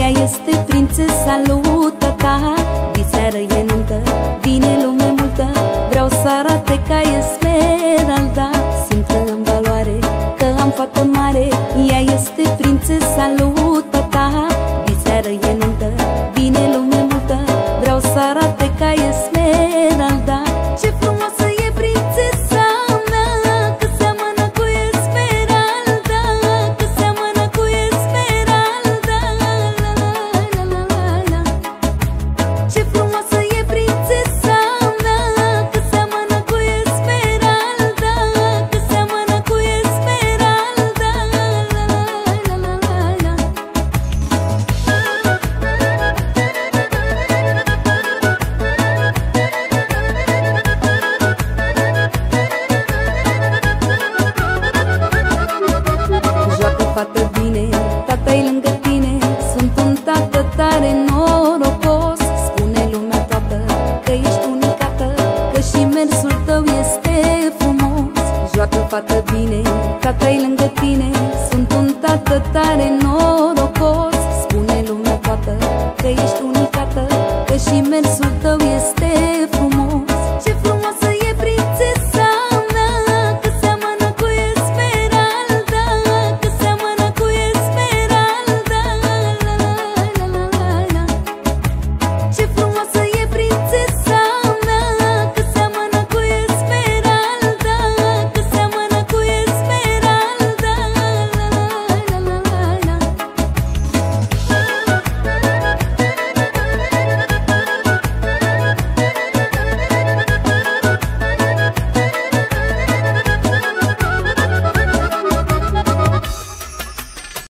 Ea este prințesa lui tata. Diseară e nuntă, vine lume multă, vreau să arate ca Esmeralda. Simt că am valoare, că am fată mare. Ea este prințesa lui tata. Diseară e nuntă, vine lume multă, vreau să arate ca Esmeralda. Ce frumoasă e prințesa mea, că seamănă cu Esmeralda, că seamănă cu Esmeralda. La, la, la, la, la. Ce frumoasă e prințesa mea, că seamănă cu Esmeralda, că seamănă cu Esmeralda. La, la, la, la, la, la. Joacă, fată, bine, tata-i lângă tine. Sunt un tată tare norocos. Spune lumea toată că ești unicată, că și mersul tău este frumos. Joacă, fată, bine, tata-i lângă tine. Sunt un tată tare norocos. Spune lumea toată că ești unicată, că și mersul